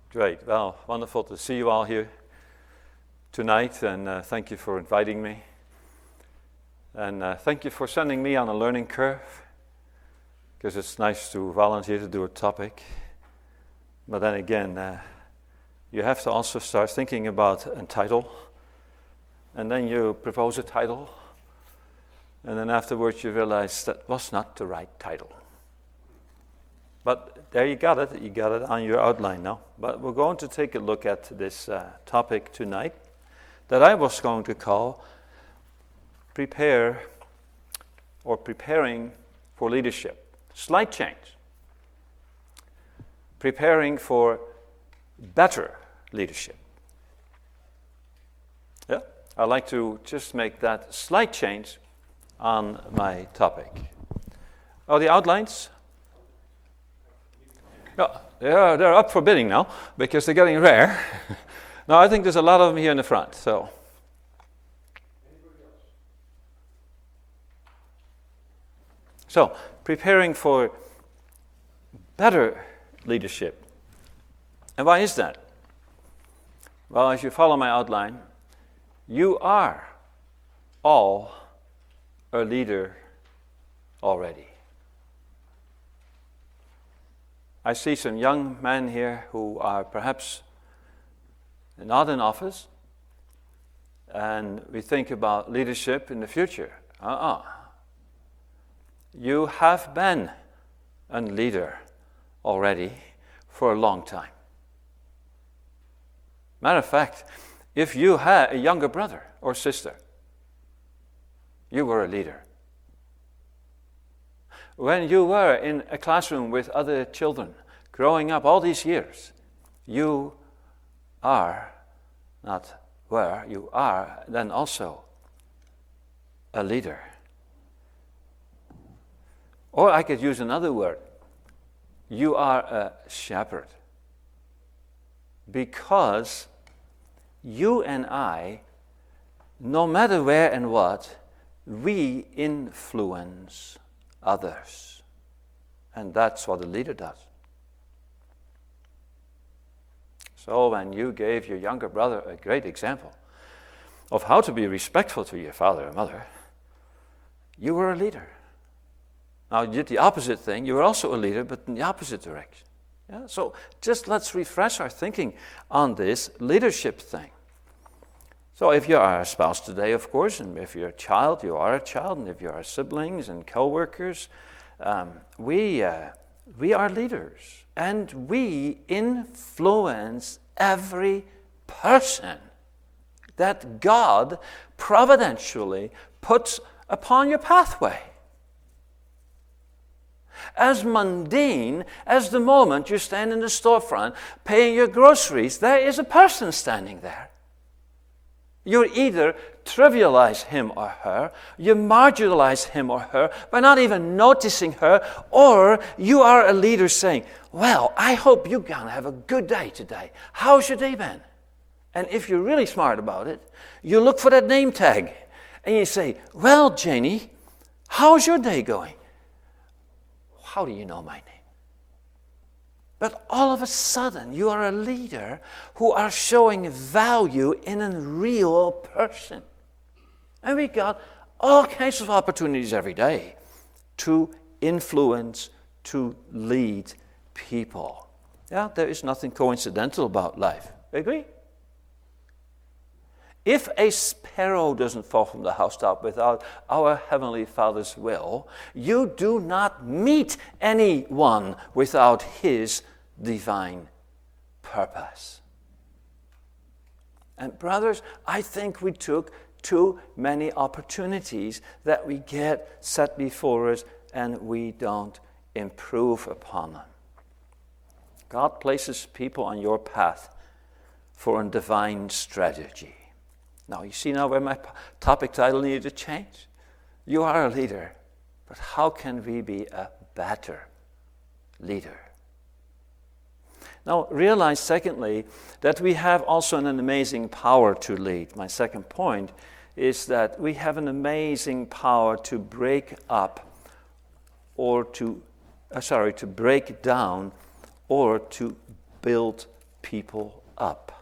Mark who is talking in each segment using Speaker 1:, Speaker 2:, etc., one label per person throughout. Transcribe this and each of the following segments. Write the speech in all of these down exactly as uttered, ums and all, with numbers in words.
Speaker 1: Great. Well, wonderful to see you all here tonight, and uh, thank you for inviting me. And uh, thank you for sending me on a learning curve, because it's nice to volunteer to do a topic. But then again, uh, you have to also start thinking about a title, and then you propose a title, and then afterwards you realize that was not the right title. But there you got it. You got it on your outline now. But we're going to take a look at this uh, topic tonight that I was going to call Prepare or Preparing for Leadership. Slight change. Preparing for better leadership. Yeah, I'd like to just make that slight change on my topic. Are the outlines? No, they're, they're up for bidding now because they're getting rare. No, I think there's a lot of them here in the front. So, so preparing for better leadership. And why is that? Well, as you follow my outline, you are all a leader already. I see some young men here who are perhaps not in office, and we think about leadership in the future. Uh-uh. You have been a leader already for a long time. Matter of fact, if you had a younger brother or sister, you were a leader. When you were in a classroom with other children, growing up all these years, you are, not were, you are then also a leader. Or I could use another word. You are a shepherd. Because you and I, no matter where and what, we influence others. And that's what a leader does. So when you gave your younger brother a great example of how to be respectful to your father and mother, you were a leader. Now you did the opposite thing. You were also a leader, but in the opposite direction. Yeah? So just let's refresh our thinking on this leadership thing. So if you are a spouse today, of course, and if you're a child, you are a child, and if you are siblings and co-workers, um, we, uh, we are leaders, and we influence every person that God providentially puts upon your pathway. As mundane as the moment you stand in the storefront paying your groceries, there is a person standing there. You either trivialize him or her, you marginalize him or her by not even noticing her, or you are a leader saying, well, I hope you're going to have a good day today. How's your day been? And if you're really smart about it, you look for that name tag and you say, well, Janie, how's your day going? How do you know my name? But all of a sudden, you are a leader who are showing value in a real person. And we got all kinds of opportunities every day to influence, to lead people. Yeah, there is nothing coincidental about life. Agree? If a sparrow doesn't fall from the housetop without our Heavenly Father's will, you do not meet anyone without His divine purpose. And brothers, I think we took too many opportunities that we get set before us and we don't improve upon them. God places people on your path for a divine strategy. Now, you see now where my topic title needed to change? You are a leader, but how can we be a better leader? Now, realize, secondly, that we have also an amazing power to lead. My second point is that we have an amazing power to break up or to, uh, sorry, to break down or to build people up.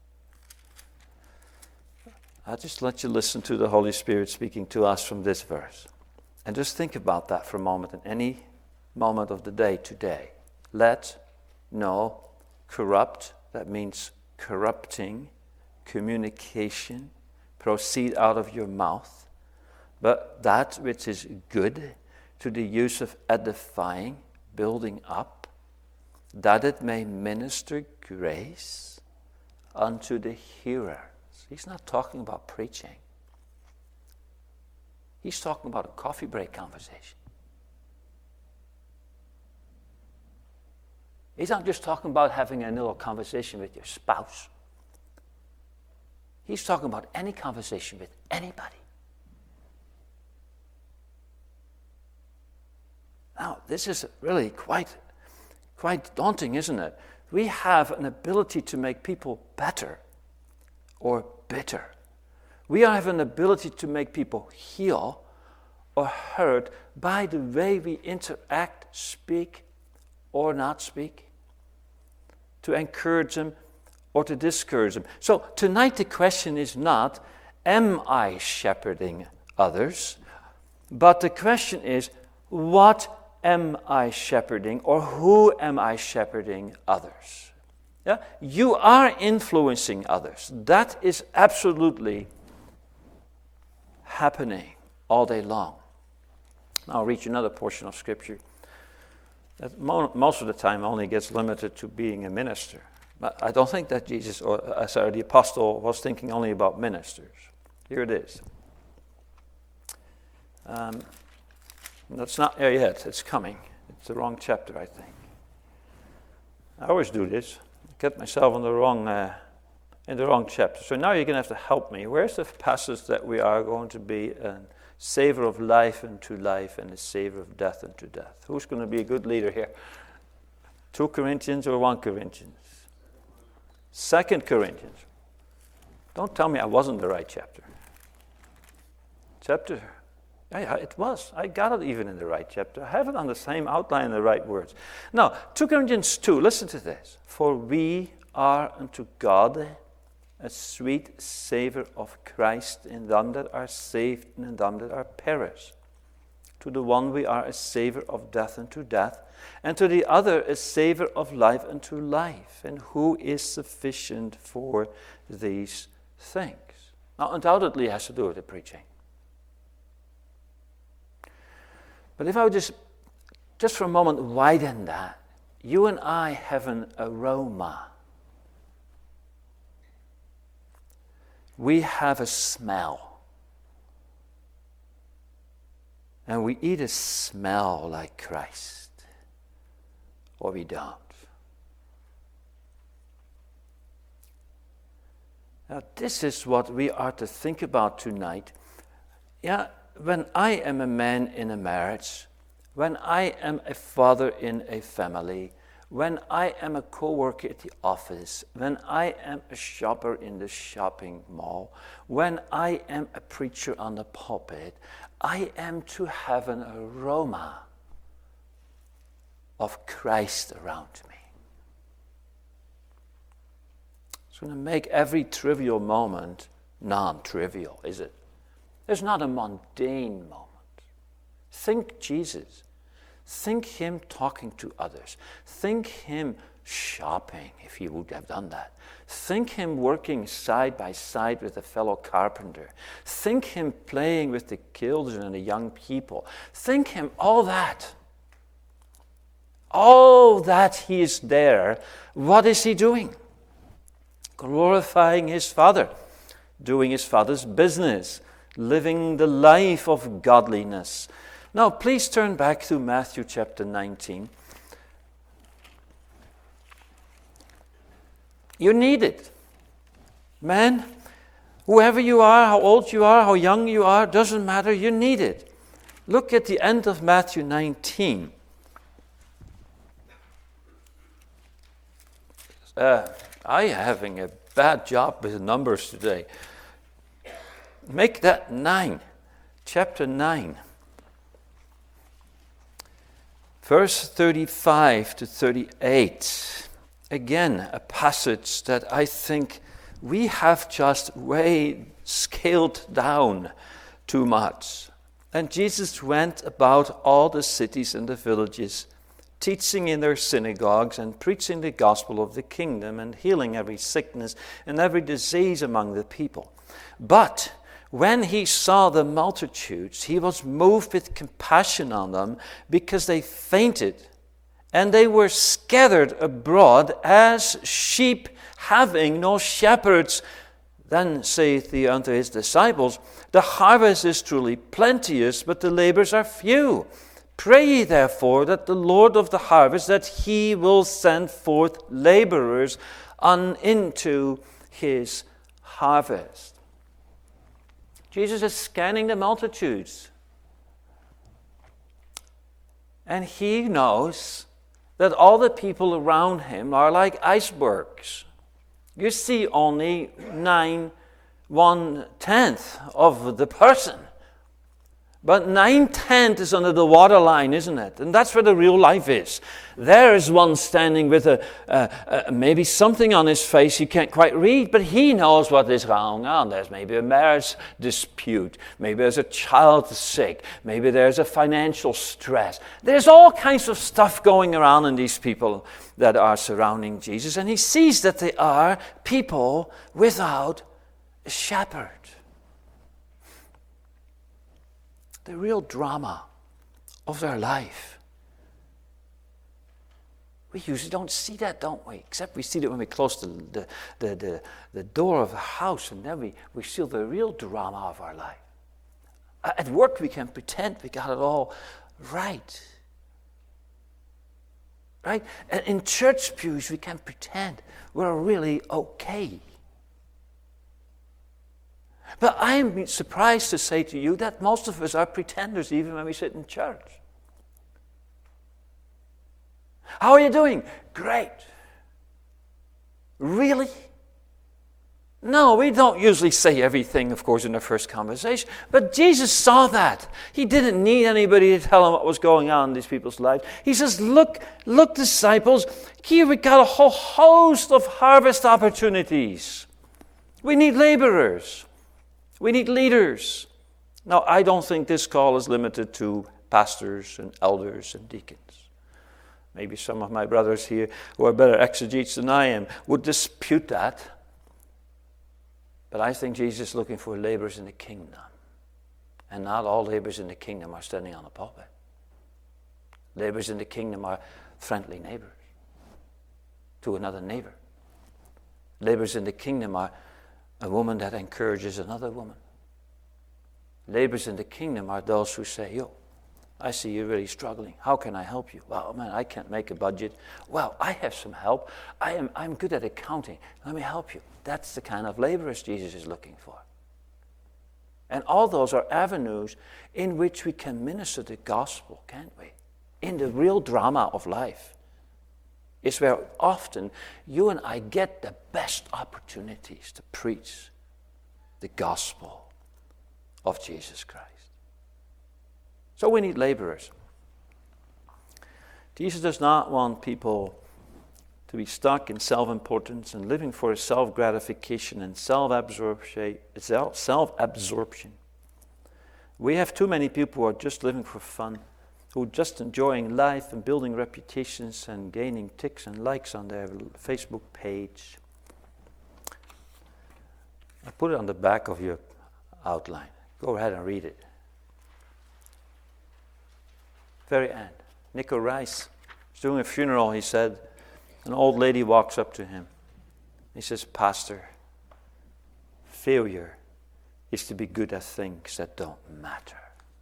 Speaker 1: I'll just let you listen to the Holy Spirit speaking to us from this verse. And just think about that for a moment in any moment of the day today. Let no corrupt, that means corrupting, communication proceed out of your mouth, but that which is good to the use of edifying, building up, that it may minister grace unto the hearer. He's not talking about preaching. He's talking about a coffee break conversation. He's not just talking about having a little conversation with your spouse. He's talking about any conversation with anybody. Now, this is really quite, quite daunting, isn't it? We have an ability to make people better or bitter. We have an ability to make people heal or hurt by the way we interact, speak, or not speak, to encourage them or to discourage them. So tonight the question is not, am I shepherding others? But the question is, what am I shepherding, or who am I shepherding others? Yeah? You are influencing others. That is absolutely happening all day long. Now I'll read you another portion of Scripture that mo- most of the time only gets limited to being a minister. But I don't think that Jesus, or uh, sorry, the apostle was thinking only about ministers. Here it is. Um, that's not there yet. It's coming. It's the wrong chapter, I think. I always do this. Get myself in the wrong uh, in the wrong chapter. So now you're going to have to help me. Where's the passage that we are going to be a savor of life unto life and a savor of death unto death? Who's going to be a good leader here? Two Corinthians or one Corinthians? Second Corinthians. Don't tell me I wasn't the right chapter. Chapter, yeah, it was. I got it even in the right chapter. I have it on the same outline in the right words. Now, two Corinthians two, listen to this. For we are unto God a sweet savor of Christ in them that are saved and in them that are perished. To the one we are a savor of death unto death, and to the other a savor of life unto life. And who is sufficient for these things? Now, undoubtedly it has to do with the preaching. But if I would just, just for a moment, widen that, you and I have an aroma. We have a smell. And we either smell like Christ or we don't. Now, this is what we are to think about tonight. Yeah, when I am a man in a marriage, when I am a father in a family, when I am a co-worker at the office, when I am a shopper in the shopping mall, when I am a preacher on the pulpit, I am to have an aroma of Christ around me. It's going to make every trivial moment non-trivial, is it? There's not a mundane moment. Think Jesus. Think him talking to others. Think him shopping, if he would have done that. Think him working side by side with a fellow carpenter. Think him playing with the children and the young people. Think him all that. All that he is there. What is he doing? Glorifying his Father. Doing his Father's business. Living the life of godliness. Now, please turn back to Matthew chapter nineteen. You need it. Man, whoever you are, how old you are, how young you are, doesn't matter, you need it. Look at the end of Matthew nineteen. Uh, I'm having a bad job with numbers today. Make that nine. Chapter nine. Verse thirty-five to thirty-eight. again, a passage that I think we have just way scaled down too much. And Jesus went about all the cities and the villages, teaching in their synagogues and preaching the gospel of the kingdom and healing every sickness and every disease among the people. But when he saw the multitudes, he was moved with compassion on them because they fainted and they were scattered abroad as sheep having no shepherds. Then saith he unto his disciples, the harvest is truly plenteous, but the laborers are few. Pray ye therefore that the Lord of the harvest, that he will send forth laborers on into his harvest. Jesus is scanning the multitudes. And he knows that all the people around him are like icebergs. You see only nine, one-tenth of the person. But nine-tenths is under the waterline, isn't it? And that's where the real life is. There is one standing with a, a, a maybe something on his face you can't quite read, but he knows what is going on. There's maybe a marriage dispute. Maybe there's a child sick. Maybe there's a financial stress. There's all kinds of stuff going around in these people that are surrounding Jesus. And he sees that they are people without a shepherd. The real drama of their life. We usually don't see that, don't we? Except we see that when we close the, the, the, the, the door of the house, and then we, we see the real drama of our life. At work we can pretend we got it all right. Right? And in church pews we can pretend we're really okay. But I am surprised to say to you that most of us are pretenders even when we sit in church. How are you doing? Great. Really? No, we don't usually say everything, of course, in the first conversation. But Jesus saw that. He didn't need anybody to tell him what was going on in these people's lives. He says, look, look, disciples, here we got a whole host of harvest opportunities. We need laborers. We need leaders. Now, I don't think this call is limited to pastors and elders and deacons. Maybe some of my brothers here who are better exegetes than I am would dispute that. But I think Jesus is looking for laborers in the kingdom. And not all laborers in the kingdom are standing on a pulpit. Laborers in the kingdom are friendly neighbors to another neighbor. Laborers in the kingdom are a woman that encourages another woman. Laborers in the kingdom are those who say, yo, I see you're really struggling. How can I help you? Well, man, I can't make a budget. Well, I have some help. I am, I'm good at accounting. Let me help you. That's the kind of laborers Jesus is looking for. And all those are avenues in which we can minister the gospel, can't we? In the real drama of life. It's where often you and I get the best opportunities to preach the gospel of Jesus Christ. So we need laborers. Jesus does not want people to be stuck in self-importance and living for self-gratification and self-absorption. self-absorption. We have too many people who are just living for fun, who are just enjoying life and building reputations and gaining ticks and likes on their Facebook page. I put it on the back of your outline. Go ahead and read it. Very end. Nico Rice was doing a funeral, he said. An old lady walks up to him. He says, Pastor, failure is to be good at things that don't matter.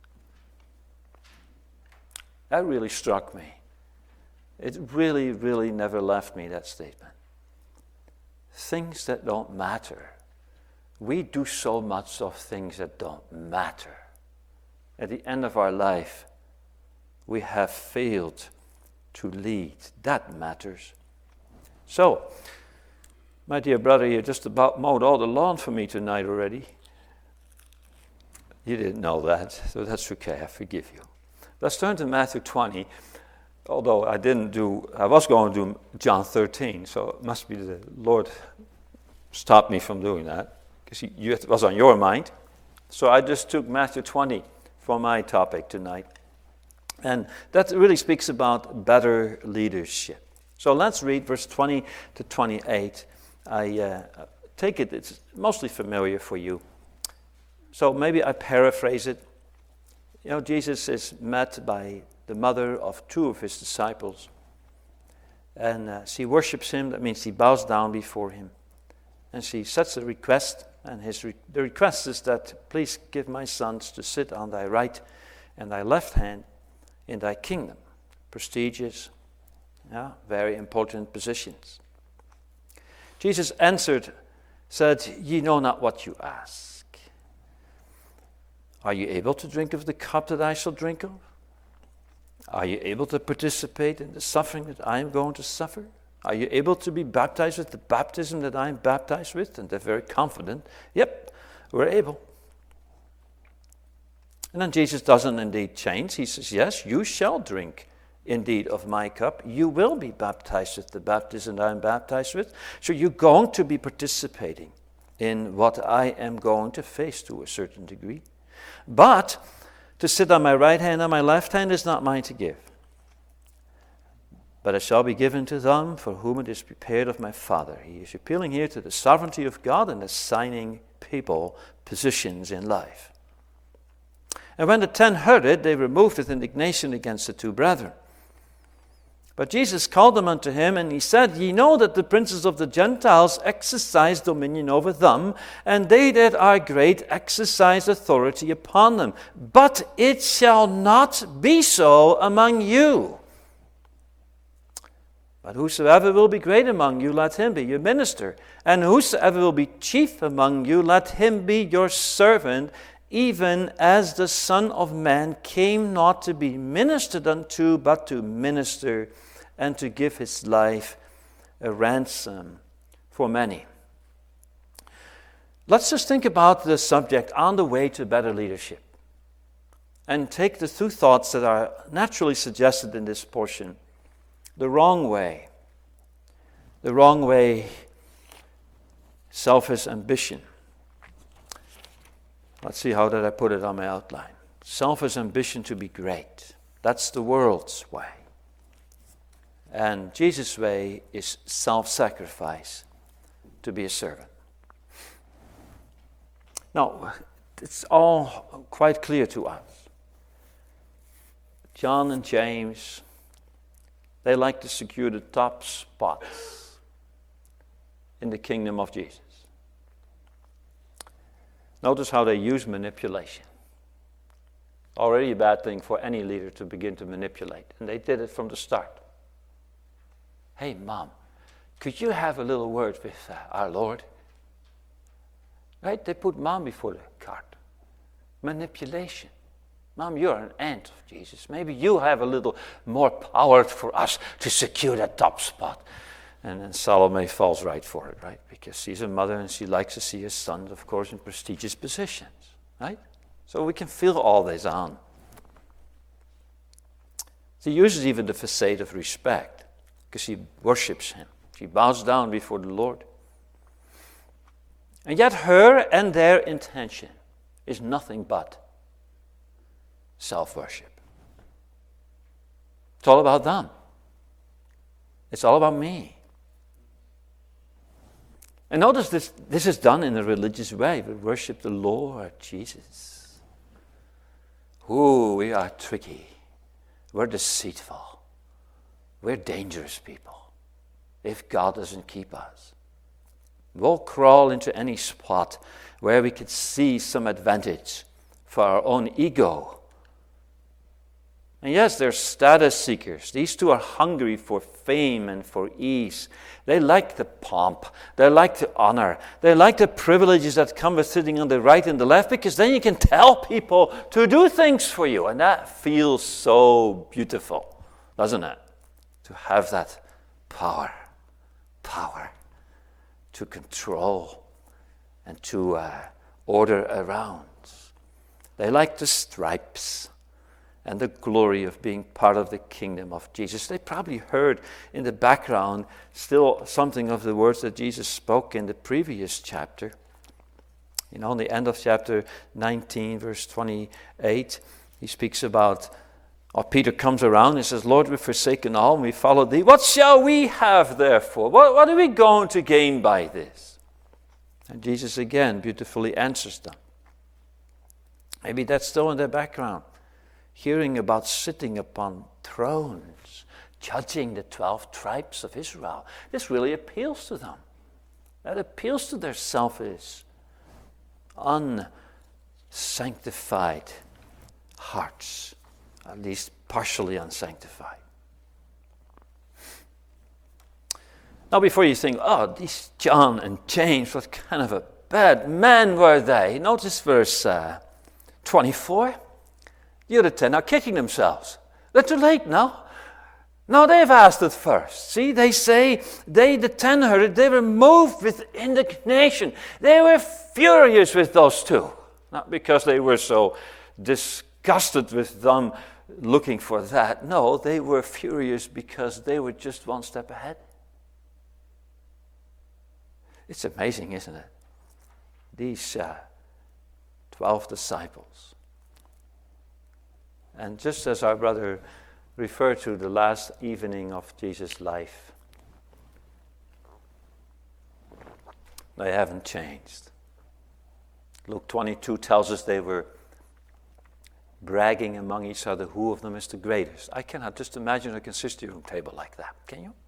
Speaker 1: That really struck me. It really, really never left me, that statement. Things that don't matter. We do so much of things that don't matter. At the end of our life, we have failed to lead. That matters. So, my dear brother, you just about mowed all the lawn for me tonight already. You didn't know that, so that's okay, I forgive you. Let's turn to Matthew twenty. although I didn't do, I was going to do John thirteen, so it must be the Lord stopped me from doing that, because it was on your mind. So I just took Matthew twenty for my topic tonight. And that really speaks about better leadership. So let's read verse twenty to twenty-eight. I uh, take it, it's mostly familiar for you. So maybe I paraphrase it. You know, Jesus is met by the mother of two of his disciples. And uh, she worships him. That means she bows down before him. And she sets a request. And his re- the request is that, please give my sons to sit on thy right and thy left hand in thy kingdom. Prestigious, yeah, very important positions. Jesus answered, said, ye know not what you ask. Are you able to drink of the cup that I shall drink of? Are you able to participate in the suffering that I am going to suffer? Are you able to be baptized with the baptism that I am baptized with? And they're very confident. Yep, we're able. And then Jesus doesn't indeed change. He says, yes, you shall drink indeed of my cup. You will be baptized with the baptism that I am baptized with. So you're going to be participating in what I am going to face to a certain degree. But to sit on my right hand and my left hand is not mine to give. But it shall be given to them for whom it is prepared of my Father. He is appealing here to the sovereignty of God and assigning people positions in life. And when the ten heard it, they removed with indignation against the two brethren. But Jesus called them unto him, and he said, ye know that the princes of the Gentiles exercise dominion over them, and they that are great exercise authority upon them. But it shall not be so among you. But whosoever will be great among you, let him be your minister. And whosoever will be chief among you, let him be your servant, even as the Son of Man came not to be ministered unto, but to minister and to give his life a ransom for many. Let's just think about the subject on the way to better leadership and take the two thoughts that are naturally suggested in this portion. The wrong way. The wrong way, selfish ambition. Let's see, how did I put it on my outline? Selfish ambition to be great. That's the world's way. And Jesus' way is self-sacrifice to be a servant. Now, it's all quite clear to us. John and James, they like to secure the top spots in the kingdom of Jesus. Notice how they use manipulation. Already a bad thing for any leader to begin to manipulate. And they did it from the start. Hey, Mom, could you have a little word with uh, our Lord? Right? They put Mom before the cart. Manipulation. Mom, you're an aunt of Jesus. Maybe you have a little more power for us to secure that top spot. And then Salome falls right for it, right? Because she's a mother and she likes to see her sons, of course, in prestigious positions, right? So we can feel all this on. She uses even the facade of respect because she worships him. She bows down before the Lord. And yet her and their intention is nothing but self-worship. It's all about them. It's all about me. And notice this, this is done in a religious way. We worship the Lord Jesus. Ooh, we are tricky. We're deceitful. We're dangerous people if God doesn't keep us. We'll crawl into any spot where we could see some advantage for our own ego. And yes, they're status seekers. These two are hungry for fame and for ease. They like the pomp. They like the honor. They like the privileges that come with sitting on the right and the left, because then you can tell people to do things for you. And that feels so beautiful, doesn't it? To have that power. Power to control and to uh, order around. They like the stripes and the glory of being part of the kingdom of Jesus. They probably heard in the background still something of the words that Jesus spoke in the previous chapter. You know, in the end of chapter nineteen, verse twenty-eight, he speaks about, or Peter comes around and says, Lord, we've forsaken all and we follow thee. What shall we have therefore? What, what are we going to gain by this? And Jesus again beautifully answers them. Maybe that's still in their background. Hearing about sitting upon thrones, judging the twelve tribes of Israel. This really appeals to them. That appeals to their selfish, unsanctified hearts, at least partially unsanctified. Now, before you think, oh, these John and James, what kind of a bad men were they? Notice verse uh, twenty-four. The other ten are kicking themselves. They're too late now. No, they've asked it first. See, they say, they, the ten heard it, they were moved with indignation. They were furious with those two. Not because they were so disgusted with them looking for that. No, they were furious because they were just one step ahead. It's amazing, isn't it? These uh, twelve disciples. And just as our brother referred to the last evening of Jesus' life, they haven't changed. Luke twenty-two tells us they were bragging among each other who of them is the greatest. I cannot just imagine a consistory room table like that, can you?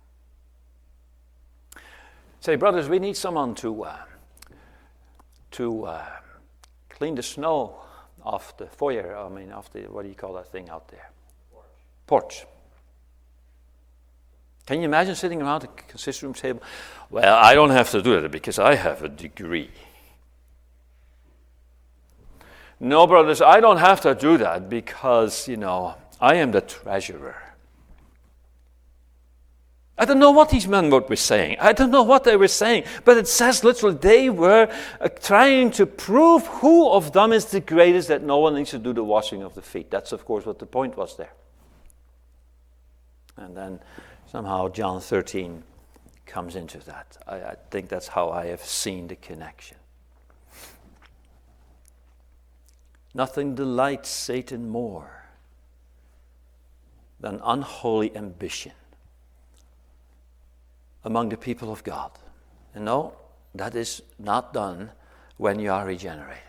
Speaker 1: Say, brothers, we need someone to uh, to uh, clean the snow off the foyer. I mean, off the, what do you call that thing out there? Porch. Porch. Can you imagine sitting around a consistory room table? Well, I don't have to do that because I have a degree. No, brothers, I don't have to do that because, you know, I am the treasurer. I don't know what these men were saying. I don't know what they were saying. But it says literally they were uh, trying to prove who of them is the greatest, that no one needs to do the washing of the feet. That's, of course, what the point was there. And then somehow John thirteen comes into that. I, I think that's how I have seen the connection. Nothing delights Satan more than unholy ambition among the people of God. And no, that is not done when you are regenerated.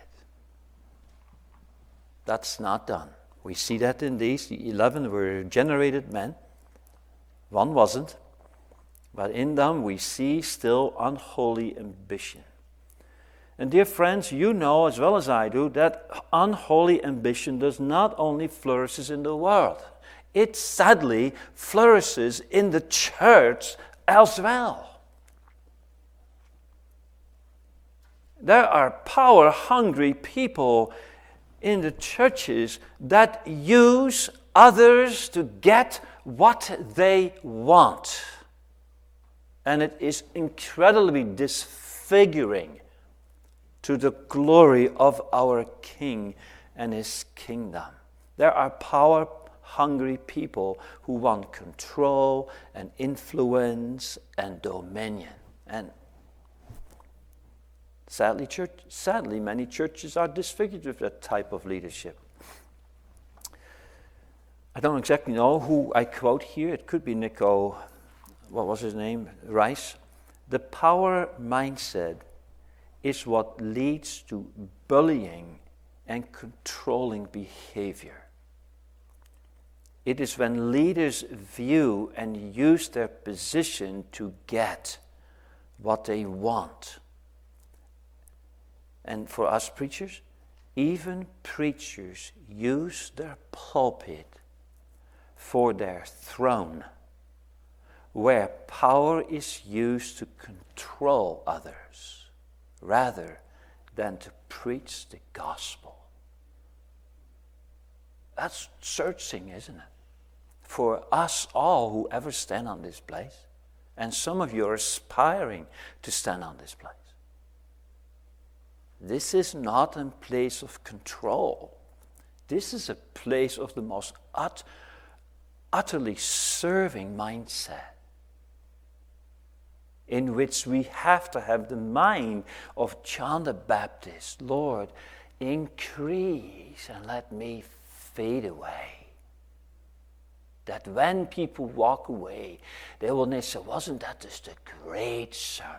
Speaker 1: That's not done. We see that in these. The eleven were regenerated men. One wasn't. But in them we see still unholy ambition. And dear friends, you know as well as I do that unholy ambition does not only flourish in the world. It sadly flourishes in the church as well. There are power-hungry people in the churches that use others to get what they want. And it is incredibly disfiguring to the glory of our King and his kingdom. There are power-hungry people who want control and influence and dominion. And sadly, church, sadly, many churches are disfigured with that type of leadership. I don't exactly know who I quote here. It could be Nico, what was his name? Rice. The power mindset is what leads to bullying and controlling behavior. It is when leaders view and use their position to get what they want. And for us preachers, even preachers use their pulpit for their throne, where power is used to control others rather than to preach the gospel. That's searching, isn't it? For us all who ever stand on this place. And some of you are aspiring to stand on this place. This is not a place of control. this is a place of the most ut- utterly serving mindset, in which we have to have the mind of John the Baptist. Lord, increase and let me fade away. That when people walk away, they will say, wasn't that just a great sermon?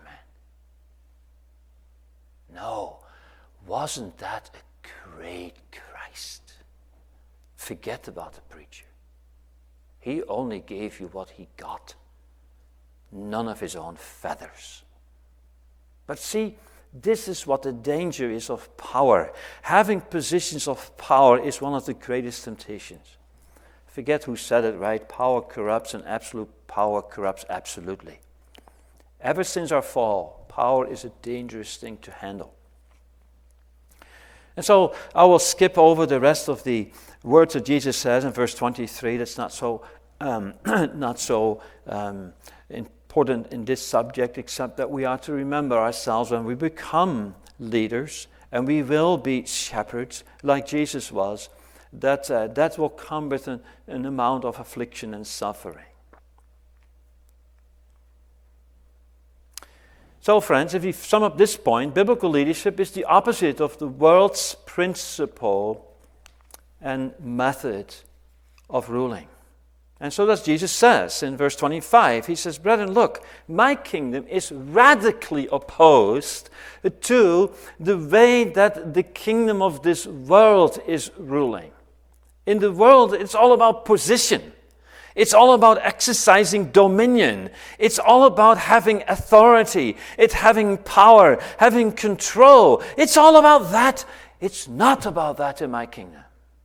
Speaker 1: No, wasn't that a great Christ? Forget about the preacher. He only gave you what he got. None of his own feathers. But see, this is what the danger is of power. Having positions of power is one of the greatest temptations. Forget who said it, right? Power corrupts, and absolute power corrupts absolutely. Ever since our fall, power is a dangerous thing to handle. And so I will skip over the rest of the words that Jesus says in verse twenty-three. That's not so um, not so um, important in this subject, except that we are to remember ourselves when we become leaders, and we will be shepherds like Jesus was, that uh, that will come with an, an amount of affliction and suffering. So, friends, if you sum up this point, biblical leadership is the opposite of the world's principle and method of ruling. And so that's Jesus says in verse twenty-five. He says, brethren, look, my kingdom is radically opposed to the way that the kingdom of this world is ruling. In the world, it's all about position. It's all about exercising dominion. It's all about having authority. It's having power, having control. It's all about that. It's not about that in my kingdom.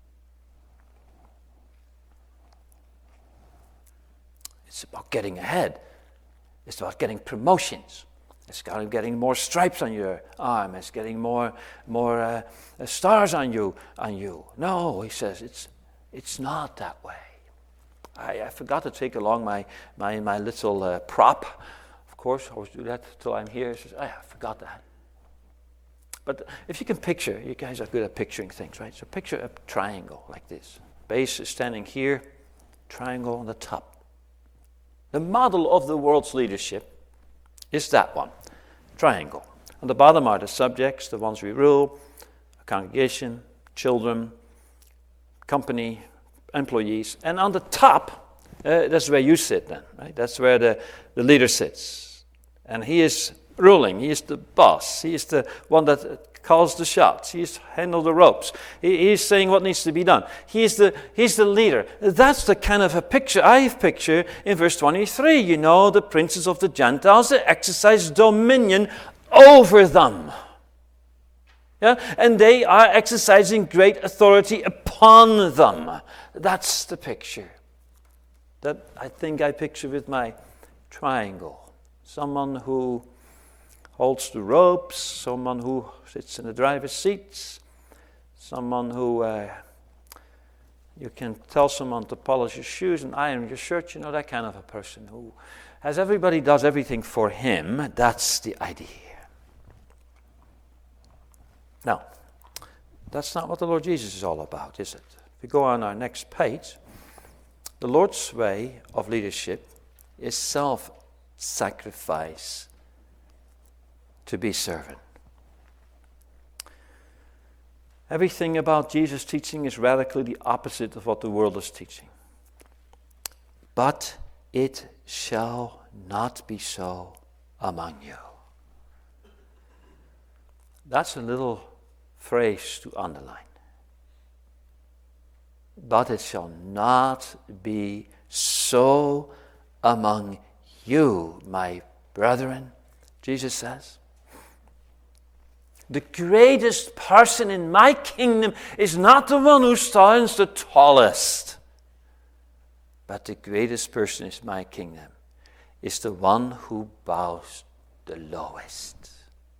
Speaker 1: It's about getting ahead. It's about getting promotions. It's about getting more stripes on your arm. It's getting more more uh, stars on you. On you. No, he says it's it's not that way. I, I forgot to take along my my my little uh, prop. Of course, I always do that till I'm here. Says, oh, I forgot that. But if you can picture, you guys are good at picturing things, right? So picture a triangle like this. Base is standing here, triangle on the top. The model of the world's leadership is that one, triangle. On the bottom are the subjects, the ones we rule, a congregation, children, company, employees. And on the top, uh, that's where you sit then, right? That's where the, the leader sits. And he is ruling, he is the boss, he is the one that calls the shots, he's handles the ropes, he, he's saying what needs to be done. He's the he's the leader. That's the kind of a picture I picture in verse twenty-three. You know, the princes of the Gentiles, they exercise dominion over them. Yeah, and they are exercising great authority upon them. That's the picture that I think I picture with my triangle. Someone who holds the ropes, someone who sits in the driver's seats, someone who uh, you can tell someone to polish your shoes and iron your shirt, you know, that kind of a person who has everybody does everything for him. That's the idea. Now, that's not what the Lord Jesus is all about, is it? If we go on our next page, the Lord's way of leadership is self-sacrifice to be servant. Everything about Jesus' teaching is radically the opposite of what the world is teaching. But it shall not be so among you. That's a little phrase to underline. But it shall not be so among you, my brethren, Jesus says. The greatest person in my kingdom is not the one who stands the tallest, but the greatest person in my kingdom is the one who bows the lowest.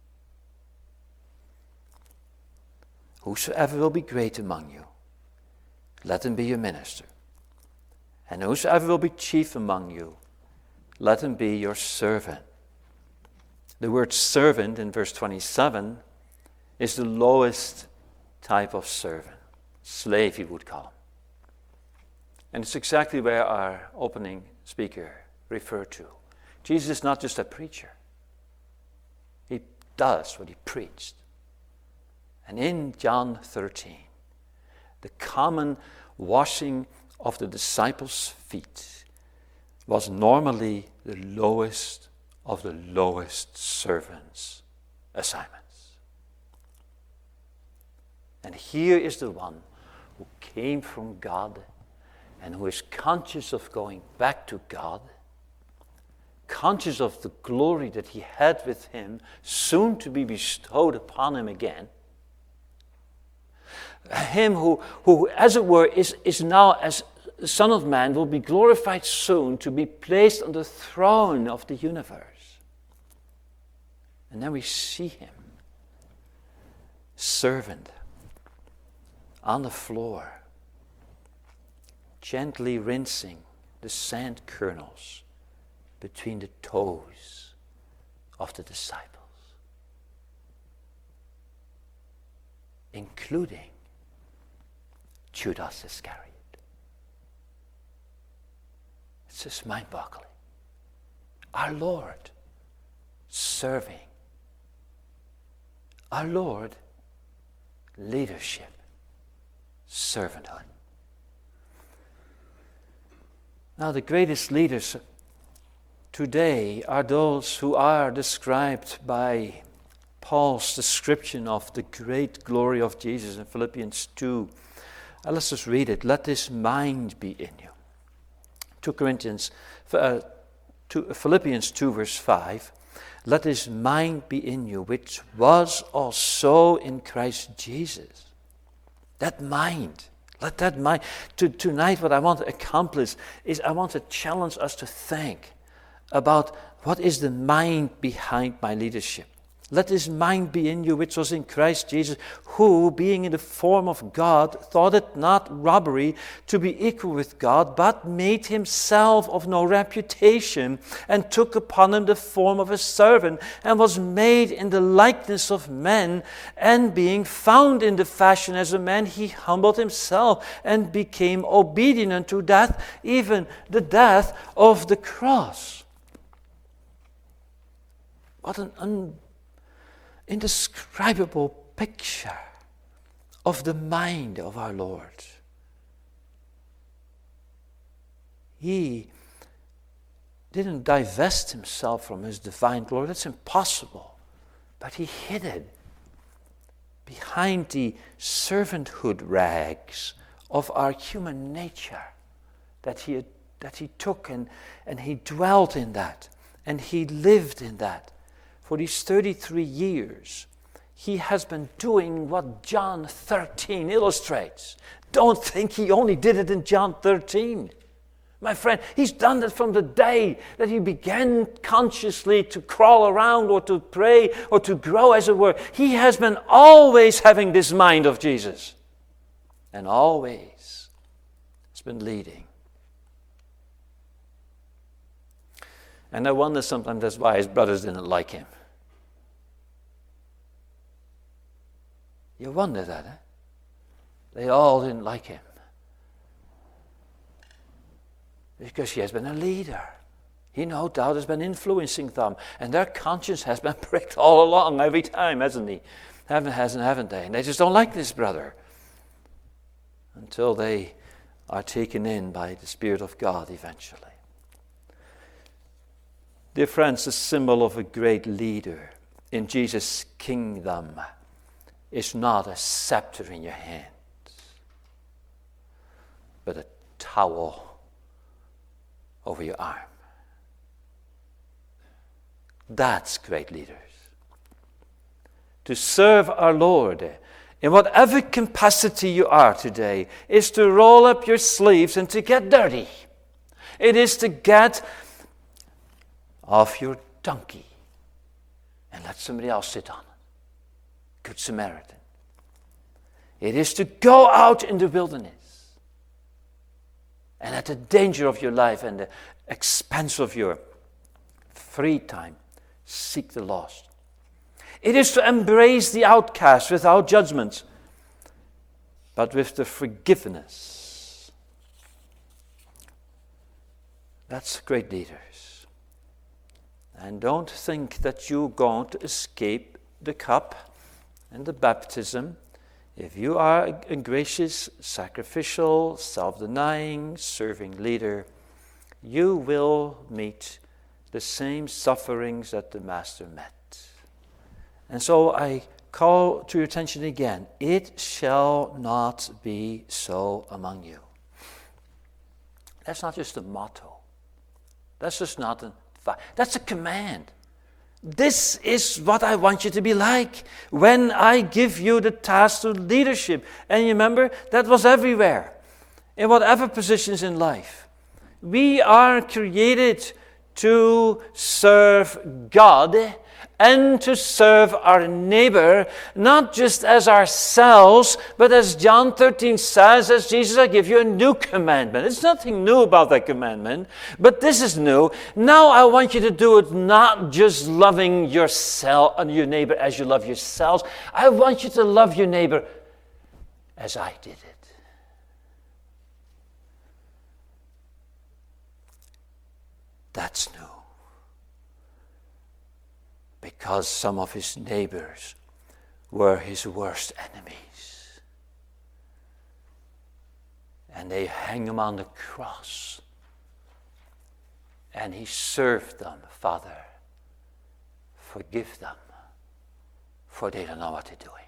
Speaker 1: Whosoever will be great among you, let him be your minister. And whosoever will be chief among you, let him be your servant. The word servant in verse twenty-seven is the lowest type of servant. slave, he would call him. And it's exactly where our opening speaker referred to. Jesus is not just a preacher. He does what he preached. And in John thirteen, the common washing of the disciples' feet was normally the lowest of the lowest servants' assignments. And here is the one who came from God and who is conscious of going back to God, conscious of the glory that he had with him, soon to be bestowed upon him again. Him who, who as it were, is, is now, as the Son of Man, will be glorified soon to be placed on the throne of the universe. And then we see him, servant, on the floor, gently rinsing the sand kernels between the toes of the disciples, including Judas Iscariot. It's just mind-boggling. Our Lord serving. Our Lord leadership, servanthood. Now, the greatest leaders today are those who are described by Paul's description of the great glory of Jesus in Philippians two. Uh, let's just read it. Let this mind be in you. two Corinthians, uh, two, Philippians two, verse five. Let this mind be in you, which was also in Christ Jesus. That mind. Let that mind. To, tonight, what I want to accomplish is I want to challenge us to think about what is the mind behind my leadership. Let this mind be in you, which was in Christ Jesus, who, being in the form of God, thought it not robbery to be equal with God, but made himself of no reputation, and took upon him the form of a servant, and was made in the likeness of men. And being found in the fashion as a man, he humbled himself, and became obedient unto death, even the death of the cross. What an un indescribable picture of the mind of our Lord. He didn't divest himself from his divine glory. That's impossible. But he hid it behind the servanthood rags of our human nature that he, that he took, and, and he dwelt in that, and he lived in that. For these thirty-three years, he has been doing what John thirteen illustrates. Don't think he only did it in John thirteen. My friend, he's done that from the day that he began consciously to crawl around or to pray or to grow, as it were. He has been always having this mind of Jesus. And always has been leading. And I wonder sometimes that's why his brothers didn't like him. You wonder that, eh? They all didn't like him. Because he has been a leader. He no doubt has been influencing them. And their conscience has been pricked all along every time, hasn't he? Haven't, hasn't, haven't they? And they just don't like this brother. Until they are taken in by the Spirit of God eventually. Dear friends, the symbol of a great leader in Jesus' kingdom is not a scepter in your hands, but a towel over your arm. That's great leaders. To serve our Lord in whatever capacity you are today is to roll up your sleeves and to get dirty. It is to get off your donkey and let somebody else sit on it. Good Samaritan. It is to go out in the wilderness and at the danger of your life and the expense of your free time, seek the lost. It is to embrace the outcast without judgment, but with the forgiveness. That's great leaders. And don't think that you're going to escape the cup and the baptism. If you are a gracious, sacrificial, self-denying, serving leader, you will meet the same sufferings that the Master met. And so I call to your attention again, it shall not be so among you. That's not just a motto. That's just not a fact. That's a command. This is what I want you to be like when I give you the task of leadership. And you remember, that was everywhere, in whatever positions in life. We are created to serve God and to serve our neighbor, not just as ourselves, but as John thirteen says, as Jesus, I give you a new commandment. It's nothing new about that commandment, but this is new. Now I want you to do it not just loving yourself and your neighbor as you love yourselves. I want you to love your neighbor as I did it. That's new. Because some of his neighbors were his worst enemies. And they hang him on the cross. And he served them. Father, forgive them, for they don't know what they're doing.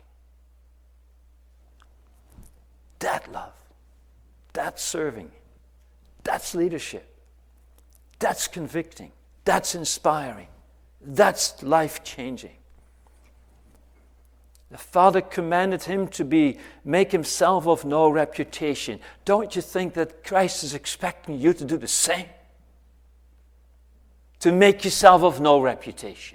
Speaker 1: That love, that's serving, that's leadership, that's convicting, that's inspiring. That's life-changing. The Father commanded him to be, make himself of no reputation. Don't you think that Christ is expecting you to do the same? To make yourself of no reputation.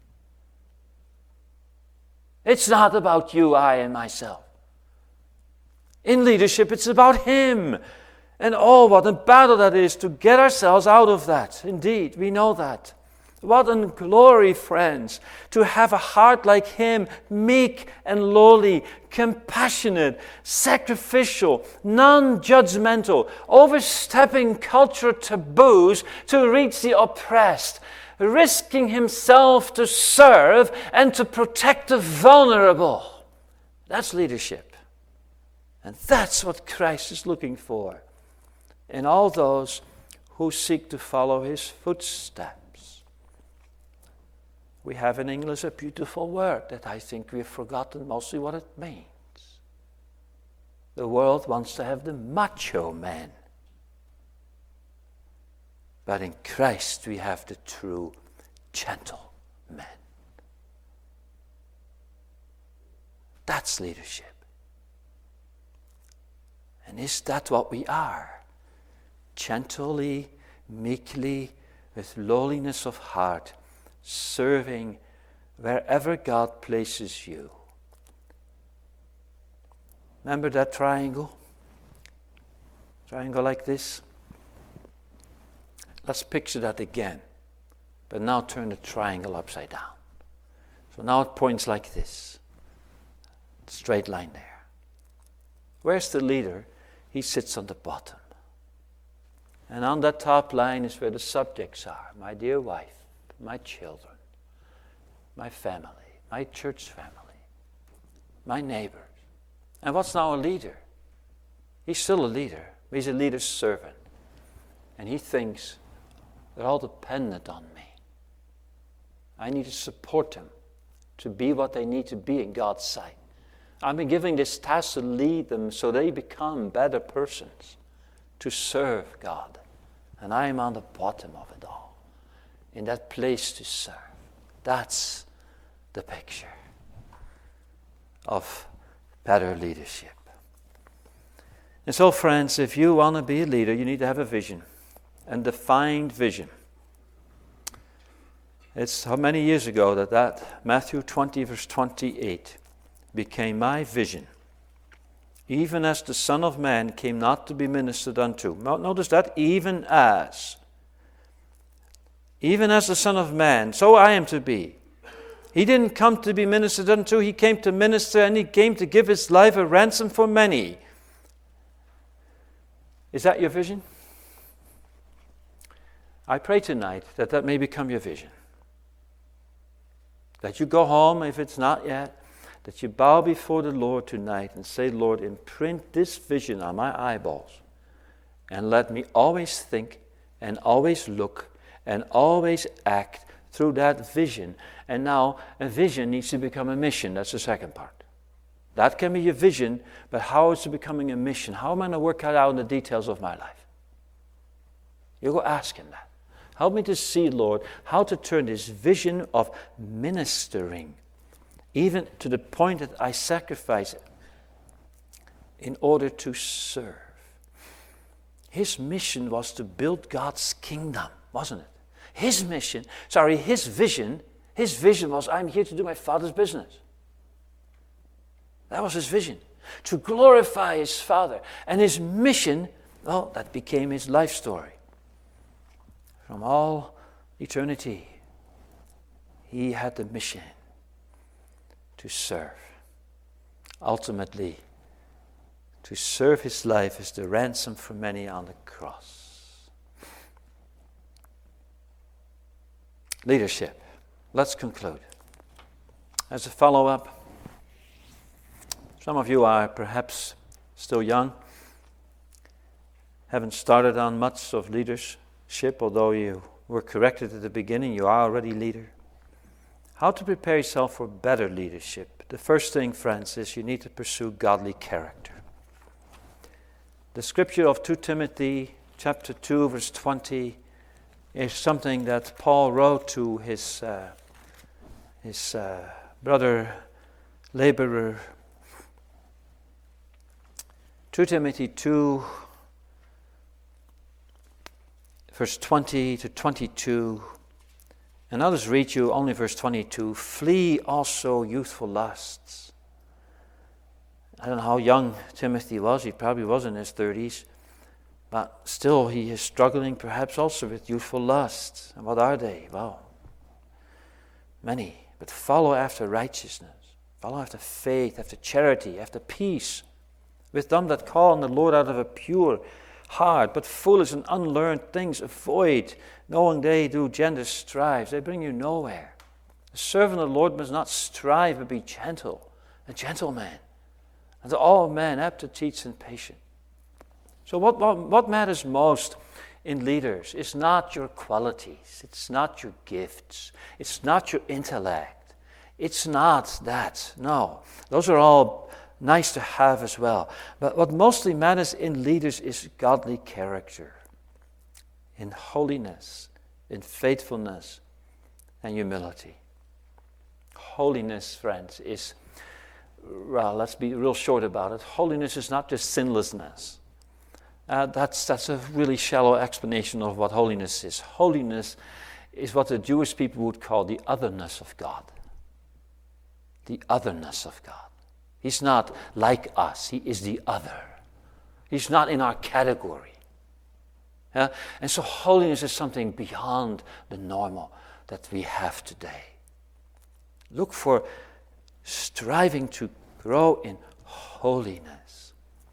Speaker 1: It's not about you, I, and myself. In leadership, it's about him. And oh, what a battle that is to get ourselves out of that. Indeed, we know that. What a glory, friends, to have a heart like him, meek and lowly, compassionate, sacrificial, non-judgmental, overstepping cultural taboos to reach the oppressed, risking himself to serve and to protect the vulnerable. That's leadership. And that's what Christ is looking for in all those who seek to follow his footsteps. We have in English a beautiful word that I think we've forgotten mostly what it means. The world wants to have the macho man. But in Christ we have the true gentleman. That's leadership. And is that what we are? Gently, meekly, with lowliness of heart, serving wherever God places you. Remember that triangle? Triangle like this? Let's picture that again. But now turn the triangle upside down. So now it points like this. Straight line there. Where's the leader? He sits on the bottom. And on that top line is where the subjects are. My dear wife, my children, my family, my church family, my neighbors. And what's now a leader? He's still a leader. He's a leader's servant. And he thinks they're all dependent on me. I need to support them to be what they need to be in God's sight. I've been giving this task to lead them so they become better persons to serve God. And I am on the bottom of it all. In that place to serve. That's the picture of better leadership. And so, friends, if you want to be a leader, you need to have a vision, a defined vision. It's how many years ago that that Matthew twenty, verse twenty-eight became my vision. Even as the Son of Man came not to be ministered unto. Notice that, even as. Even as the Son of Man, so I am to be. He didn't come to be ministered unto, he came to minister, and he came to give his life a ransom for many. Is that your vision? I pray tonight that that may become your vision. That you go home, if it's not yet, that you bow before the Lord tonight and say, Lord, imprint this vision on my eyeballs and let me always think and always look and always act through that vision. And now a vision needs to become a mission. That's the second part. That can be your vision, but how is it becoming a mission? How am I going to work that out in the details of my life? You go ask him that. Help me to see, Lord, how to turn this vision of ministering, even to the point that I sacrifice it, in order to serve. His mission was to build God's kingdom, wasn't it? His mission, sorry, his vision, his vision was, I'm here to do my Father's business. That was his vision, to glorify his Father. And his mission, well, that became his life story. From all eternity, he had the mission to serve. Ultimately, to serve his life as the ransom for many on the cross. Leadership. Let's conclude. As a follow-up, some of you are perhaps still young, haven't started on much of leadership, although you were corrected at the beginning, you are already leader. How to prepare yourself for better leadership? The first thing, friends, is you need to pursue godly character. The scripture of Second Timothy chapter two, verse twenty, is something that Paul wrote to his uh, his uh, brother laborer. Second Timothy two, verse twenty to twenty-two. And I'll just read you only verse twenty-two. Flee also youthful lusts. I don't know how young Timothy was. He probably was in his thirties. But still he is struggling perhaps also with youthful lusts. And what are they? Well, many. But follow after righteousness. Follow after faith, after charity, after peace. With them that call on the Lord out of a pure heart. But foolish and unlearned things avoid, knowing they do gender strive. They bring you nowhere. The servant of the Lord must not strive, but be gentle. A gentleman. And to all men, apt to teach and patient. So what, what, what matters most in leaders is not your qualities. It's not your gifts. It's not your intellect. It's not that. No. Those are all nice to have as well. But what mostly matters in leaders is godly character. In holiness, in faithfulness, and humility. Holiness, friends, is... Well, let's be real short about it. Holiness is not just sinlessness. Uh, that's that's a really shallow explanation of what holiness is. Holiness is what the Jewish people would call the otherness of God. The otherness of God. He's not like us. He is the other. He's not in our category. Yeah? And so holiness is something beyond the normal that we have today. Look for striving to grow in holiness.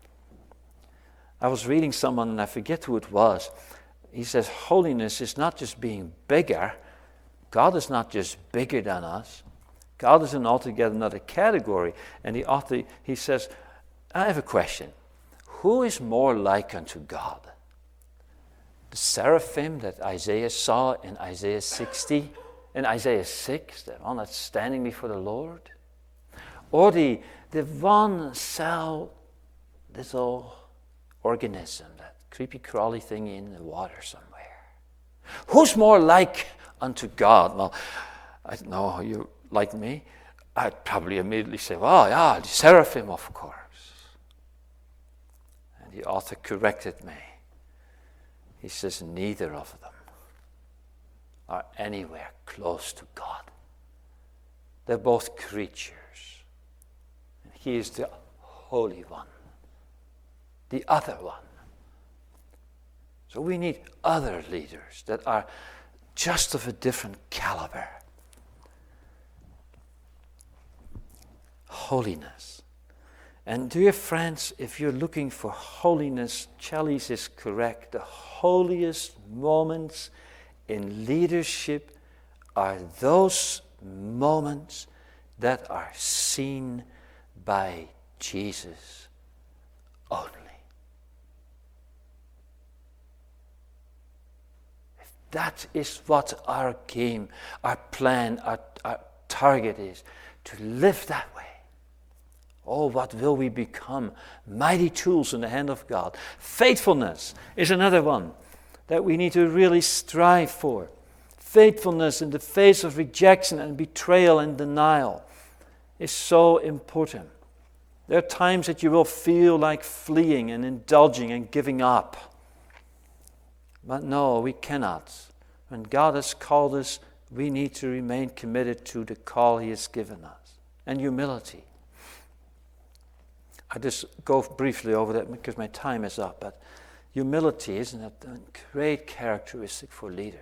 Speaker 1: I was reading someone, and I forget who it was. He says, holiness is not just being bigger. God is not just bigger than us. God is in altogether another category. And the author, he says, I have a question. Who is more like unto God? The seraphim that Isaiah saw in Isaiah sixty, in Isaiah six, the one that's standing before the Lord? Or the, the one cell little organism, that creepy crawly thing in the water somewhere. Who's more like unto God? Well, I don't know how you like me. I'd probably immediately say, well, yeah, the seraphim, of course. And the author corrected me. He says, neither of them are anywhere close to God. They're both creatures. He is the Holy One, the other one. So we need other leaders that are just of a different caliber. Holiness. And dear friends, if you're looking for holiness, Challis is correct. The holiest moments in leadership are those moments that are seen by Jesus only. If that is what our game, our plan, our, our target is, to live that way, oh, what will we become? Mighty tools in the hand of God. Faithfulness is another one that we need to really strive for. Faithfulness in the face of rejection and betrayal and denial is so important. There are times that you will feel like fleeing and indulging and giving up. But no, we cannot. When God has called us, we need to remain committed to the call He has given us. And humility. I just go briefly over that because my time is up, but humility, isn't it a great characteristic for leaders?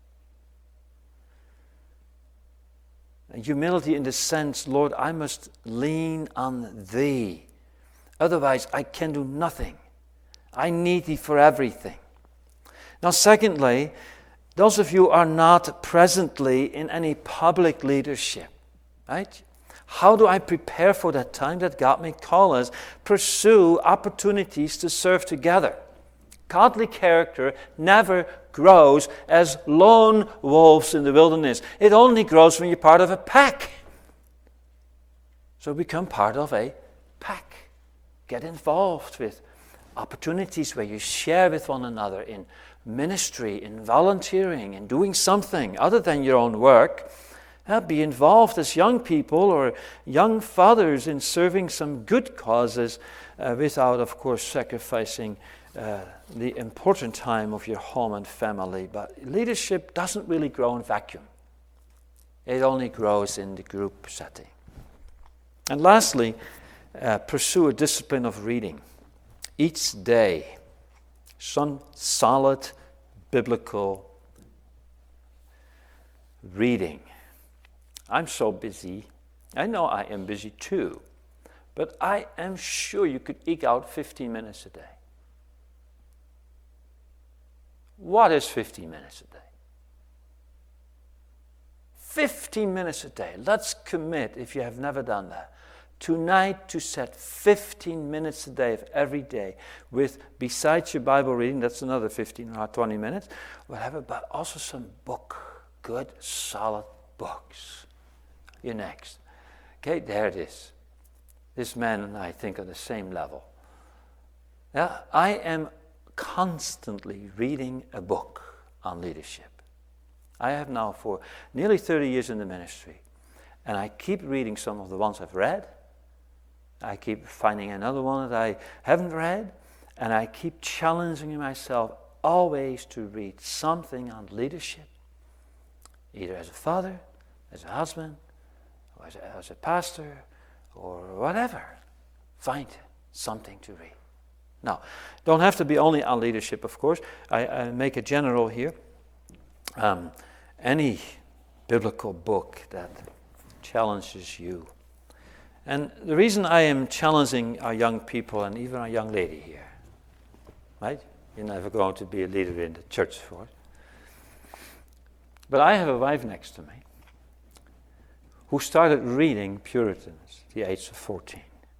Speaker 1: And humility in the sense, Lord, I must lean on Thee. Otherwise, I can do nothing. I need Thee for everything. Now, secondly, those of you who are not presently in any public leadership, right? How do I prepare for that time that God may call us? Pursue opportunities to serve together. Godly character never grows as lone wolves in the wilderness. It only grows when you're part of a pack. So become part of a pack. Get involved with opportunities where you share with one another in ministry, in volunteering, in doing something other than your own work. Uh, be involved as young people or young fathers in serving some good causes uh, without, of course, sacrificing uh, the important time of your home and family. But leadership doesn't really grow in vacuum. It only grows in the group setting. And lastly, uh, pursue a discipline of reading. Each day, some solid biblical reading. I'm so busy. I know I am busy too. But I am sure you could eke out fifteen minutes a day. What is fifteen minutes a day? fifteen minutes a day. Let's commit, if you have never done that, tonight to set fifteen minutes a day of every day with, besides your Bible reading, that's another fifteen or twenty minutes, whatever, but also some book, good, solid books. You're next. Okay, there it is. This man and I think on the same level. Yeah, I am constantly reading a book on leadership. I have now for nearly thirty years in the ministry, and I keep reading some of the ones I've read. I keep finding another one that I haven't read, and I keep challenging myself always to read something on leadership, either as a father, as a husband, or as a, as a pastor, or whatever. Find something to read. Now, don't have to be only on leadership, of course. I, I make a general here. Um, any biblical book that challenges you. And the reason I am challenging our young people and even our young lady here, right? You're never going to be a leader in the church for it. But I have a wife next to me who started reading Puritans at the age of fourteen.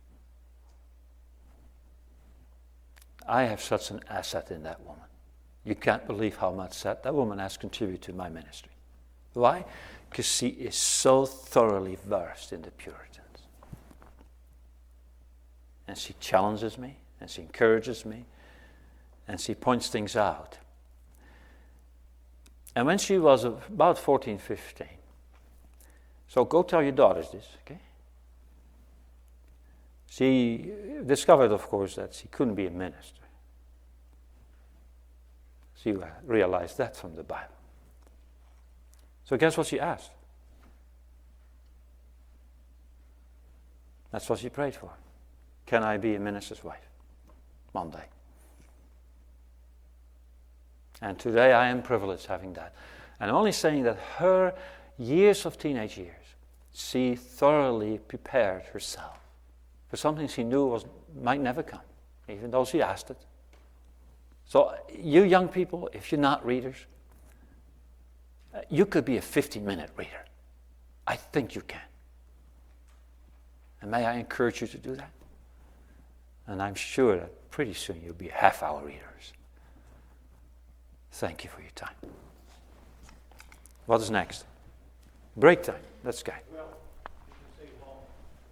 Speaker 1: I have such an asset in that woman. You can't believe how much that, that woman has contributed to my ministry. Why? Because she is so thoroughly versed in the Puritans. And she challenges me, and she encourages me, and she points things out. And when she was about fourteen, fifteen, so go tell your daughters this, okay? She discovered, of course, that she couldn't be a minister. She realized that from the Bible. So guess what she asked? That's what she prayed for. Can I be a minister's wife? One day. And today I am privileged having that. And I'm only saying that her years of teenage years, she thoroughly prepared herself Because something she knew was might never come, even though she asked it. So you young people, if you're not readers, you could be a fifteen-minute reader. I think you can. And may I encourage you to do that? And I'm sure that pretty soon you'll be half-hour readers. Thank you for your time. What is next? Break time. Let's go.